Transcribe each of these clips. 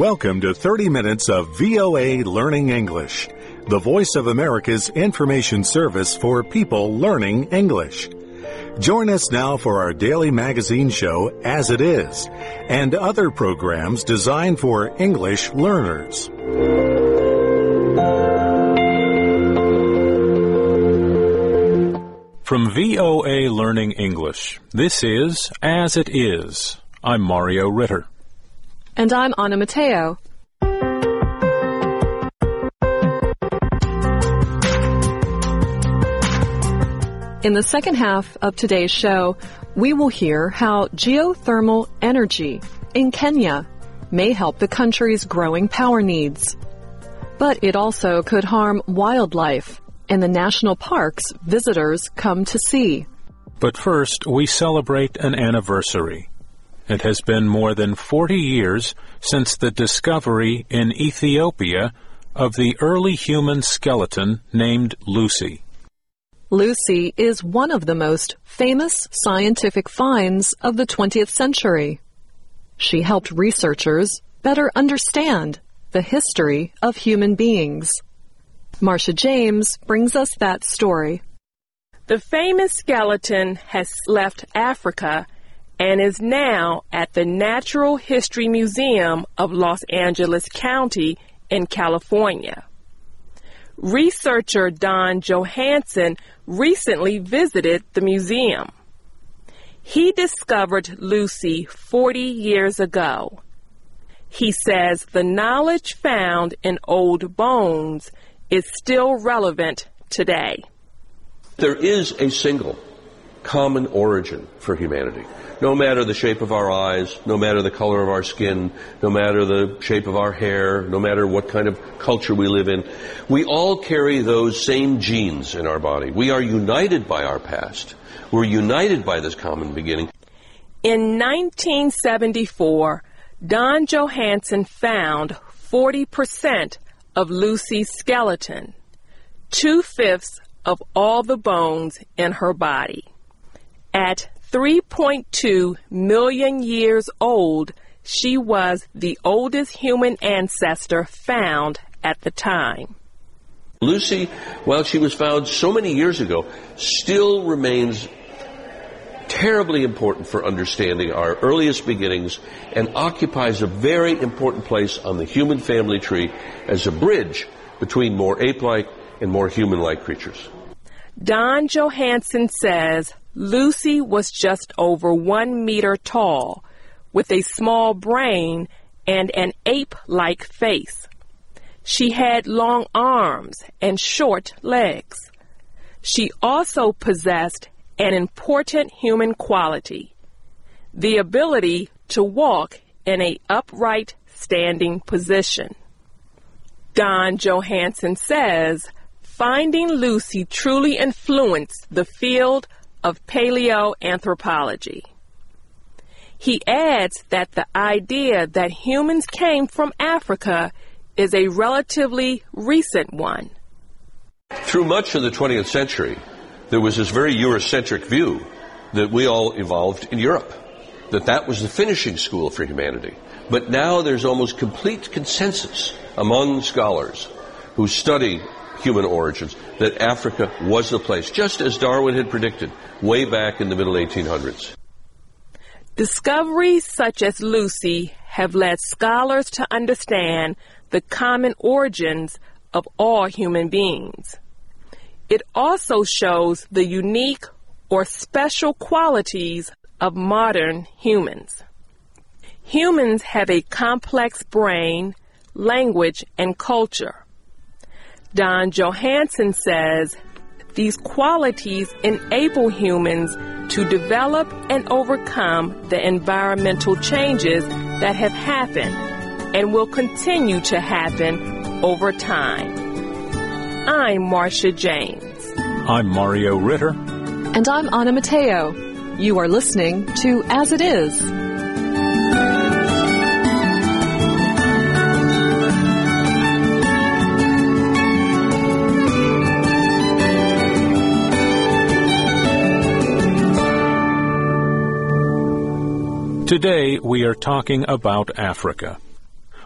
Welcome to 30 minutes of VOA Learning English, the voice of America's information service for people learning English. Join us now for our daily magazine show, As It Is, and other programs designed for English learners. From VOA Learning English, this is As It Is. I'm Mario Ritter. And I'm Anna Matteo. In the second half of today's show, we will hear how geothermal energy in Kenya may help the country's growing power needs. But it also could harm wildlife and the national parks visitors come to see. But first, we celebrate an anniversary. It has been more than 40 years since the discovery in Ethiopia of the early human skeleton named Lucy. Lucy is one of the most famous scientific finds of the 20th century. She helped researchers better understand the history of human beings. Marcia James brings us that story. The famous skeleton has left Africa and is now at the Natural History Museum of Los Angeles County in California. Researcher Don Johanson recently visited the museum. He discovered Lucy 40 years ago. He says the knowledge found in old bones is still relevant today. There is a single common origin for humanity. No matter the shape of our eyes, no matter the color of our skin, no matter the shape of our hair, no matter what kind of culture we live in, we all carry those same genes in our body. We are united by our past. We're united by this common beginning. In 1974, Don Johanson found 40% of Lucy's skeleton, 2/5 of all the bones in her body. At 3.2 million years old, she was the oldest human ancestor found at the time. Lucy, while she was found so many years ago, still remains terribly important for understanding our earliest beginnings and occupies a very important place on the human family tree as a bridge between more ape-like and more human-like creatures. Don Johanson says Lucy was just over 1 meter tall, with a small brain and an ape-like face. She had long arms and short legs. She also possessed an important human quality, the ability to walk in an upright standing position. Don Johanson says finding Lucy truly influenced the field of paleoanthropology. He adds that the idea that humans came from Africa is a relatively recent one. Through much of the 20th century, there was this very Eurocentric view that we all evolved in Europe, that was the finishing school for humanity. But now there's almost complete consensus among scholars who study human origins that Africa was the place, just as Darwin had predicted way back in the middle 1800s. Discoveries such as Lucy have led scholars to understand the common origins of all human beings. It also shows the unique or special qualities of modern humans. Humans have a complex brain, language, and culture. Don Johanson says these qualities enable humans to develop and overcome the environmental changes that have happened and will continue to happen over time. I'm Marcia James. I'm Mario Ritter. And I'm Anna Matteo. You are listening to As It Is. Today we are talking about Africa.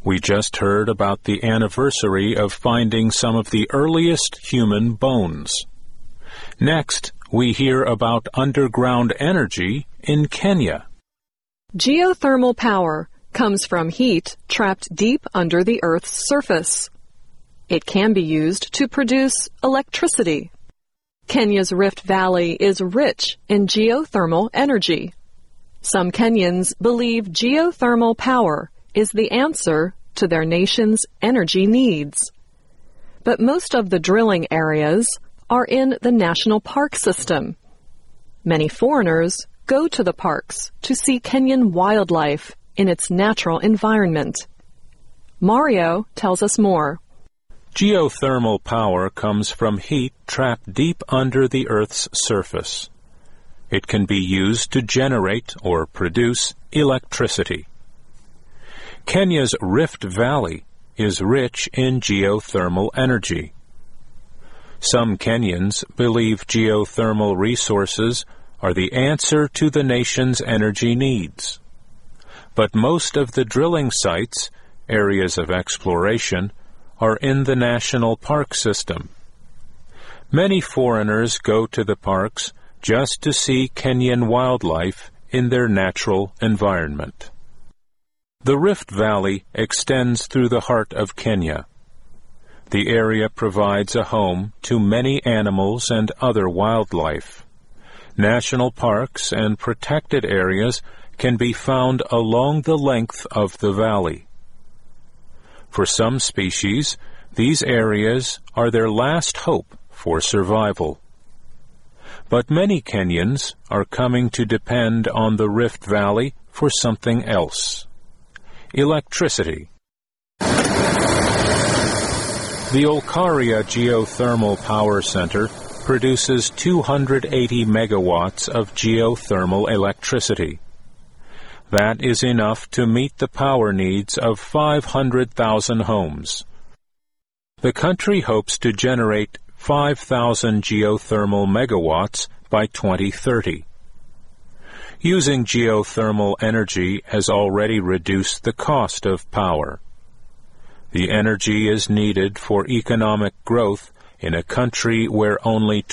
We just heard about the anniversary of finding some of the earliest human bones. Next, we hear about underground energy in Kenya. Geothermal power comes from heat trapped deep under the Earth's surface. It can be used to produce electricity. Kenya's Rift Valley is rich in geothermal energy. Some Kenyans believe geothermal power is the answer to their nation's energy needs. But most of the drilling areas are in the national park system. Many foreigners go to the parks to see Kenyan wildlife in its natural environment. Mario tells us more. Geothermal power comes from heat trapped deep under the Earth's surface. It can be used to generate or produce electricity. Kenya's Rift Valley is rich in geothermal energy. Some Kenyans believe geothermal resources are the answer to the nation's energy needs. But most of the drilling sites, areas of exploration, are in the national park system. Many foreigners go to the parks just to see Kenyan wildlife in their natural environment. The Rift Valley extends through the heart of Kenya. The area provides a home to many animals and other wildlife. National parks and protected areas can be found along the length of the valley. For some species, these areas are their last hope for survival. But many Kenyans are coming to depend on the Rift Valley for something else: electricity. The Olkaria Geothermal Power Center produces 280 megawatts of geothermal electricity. That is enough to meet the power needs of 500,000 homes. The country hopes to generate 5,000 geothermal megawatts by 2030. Using geothermal energy has already reduced the cost of power. The energy is needed for economic growth in a country where only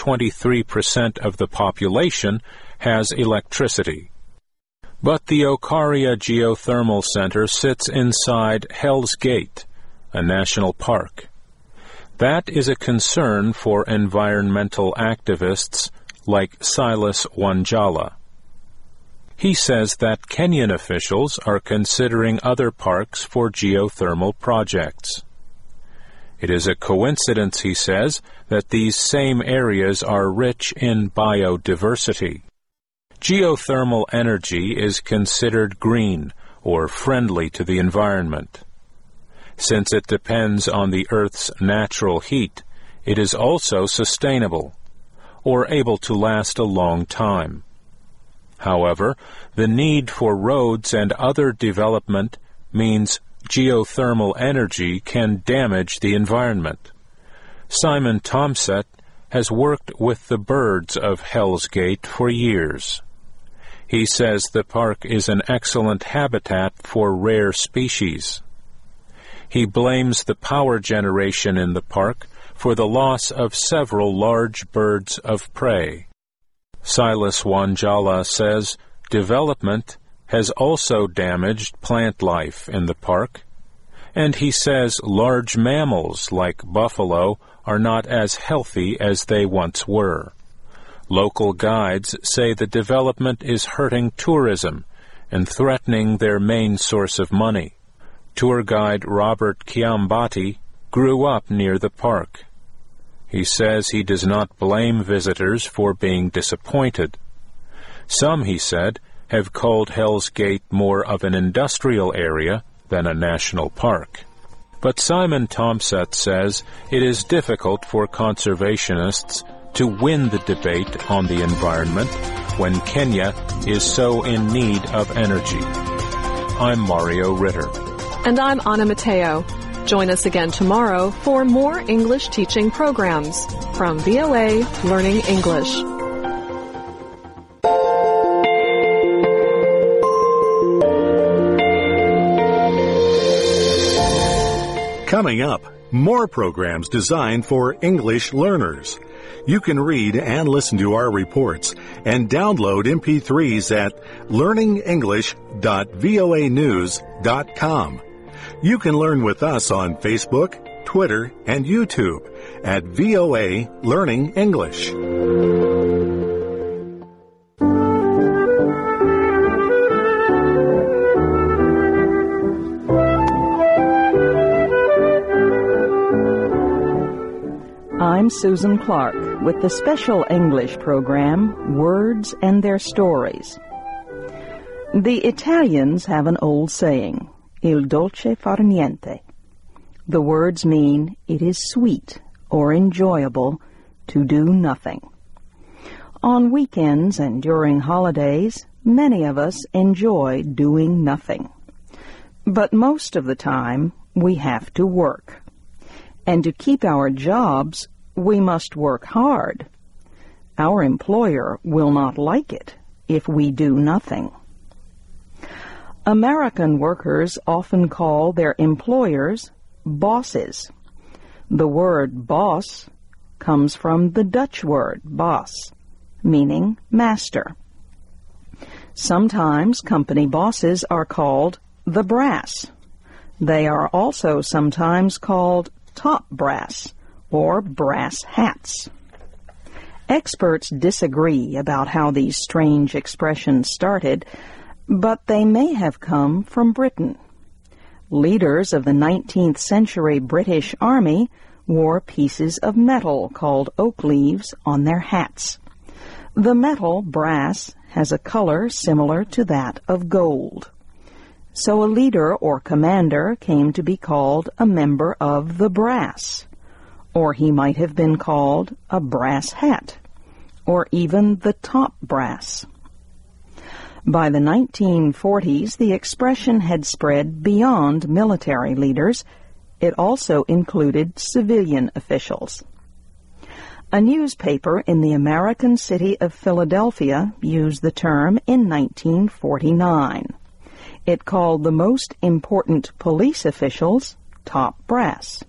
23% of the population has electricity. But the Olkaria Geothermal Center sits inside Hell's Gate, a national park. That is a concern for environmental activists like Silas Wanjala. He says that Kenyan officials are considering other parks for geothermal projects. It is a coincidence, he says, that these same areas are rich in biodiversity. Geothermal energy is considered green or friendly to the environment. Since it depends on the Earth's natural heat, it is also sustainable, or able to last a long time. However, the need for roads and other development means geothermal energy can damage the environment. Simon Tomset has worked with the birds of Hell's Gate for years. He says the park is an excellent habitat for rare species. He blames the power generation in the park for the loss of several large birds of prey. Silas Wanjala says development has also damaged plant life in the park, and he says large mammals like buffalo are not as healthy as they once were. Local guides say the development is hurting tourism and threatening their main source of money. Tour guide Robert Kiambati grew up near the park. He says he does not blame visitors for being disappointed. Some, he said, have called Hell's Gate more of an industrial area than a national park. But Simon Tomset says it is difficult for conservationists to win the debate on the environment when Kenya is so in need of energy. I'm Mario Ritter. And I'm Anna Mateo. Join us again tomorrow for more English teaching programs from VOA Learning English. Coming up, more programs designed for English learners. You can read and listen to our reports and download MP3s at learningenglish.voanews.com. You can learn with us on Facebook, Twitter, and YouTube at VOA Learning English. I'm Susan Clark with the special English program, Words and Their Stories. The Italians have an old saying, il dolce far niente. The words mean it is sweet or enjoyable to do nothing. On weekends and during holidays, many of us enjoy doing nothing. But most of the time, we have to work. And to keep our jobs, we must work hard. Our employer will not like it if we do nothing. American workers often call their employers bosses. The word boss comes from the Dutch word baas, meaning master. Sometimes company bosses are called the brass. They are also sometimes called top brass or brass hats. Experts disagree about how these strange expressions started, but they may have come from Britain. Leaders of the 19th century British Army wore pieces of metal called oak leaves on their hats. The metal, brass, has a color similar to that of gold. So a leader or commander came to be called a member of the brass, or he might have been called a brass hat, or even the top brass. By the 1940s, the expression had spread beyond military leaders. It also included civilian officials. A newspaper in the American city of Philadelphia used the term in 1949. It called the most important police officials top brass.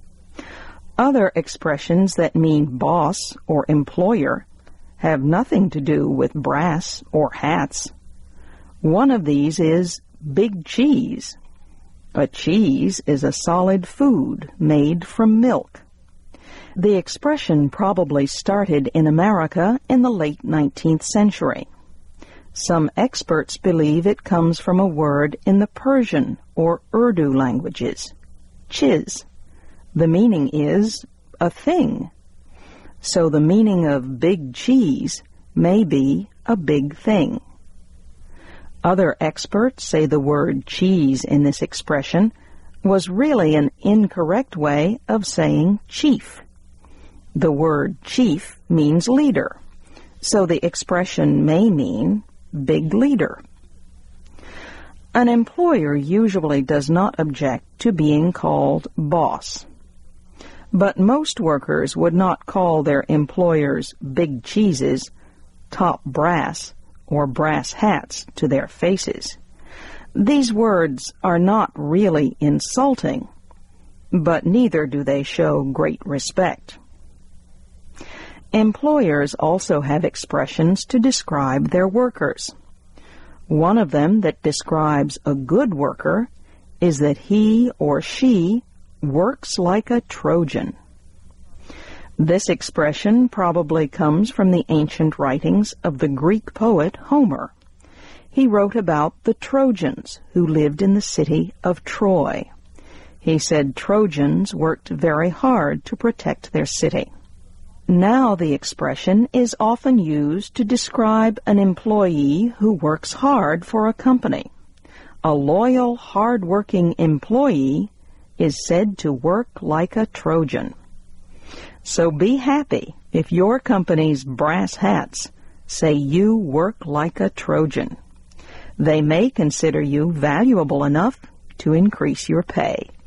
Other expressions that mean boss or employer have nothing to do with brass or hats. One of these is big cheese. A cheese is a solid food made from milk. The expression probably started in America in the late 19th century. Some experts believe it comes from a word in the Persian or Urdu languages, chiz. The meaning is a thing. So the meaning of big cheese may be a big thing. Other experts say the word cheese in this expression was really an incorrect way of saying chief. The word chief means leader, so the expression may mean big leader. An employer usually does not object to being called boss. But most workers would not call their employers big cheeses, top brass, or brass hats to their faces. These words are not really insulting, but neither do they show great respect. Employers also have expressions to describe their workers. One of them that describes a good worker is that he or she works like a Trojan. This expression probably comes from the ancient writings of the Greek poet Homer. He wrote about the Trojans who lived in the city of Troy. He said Trojans worked very hard to protect their city. Now the expression is often used to describe an employee who works hard for a company. A loyal, hard-working employee is said to work like a Trojan. So be happy if your company's brass hats say you work like a Trojan. They may consider you valuable enough to increase your pay.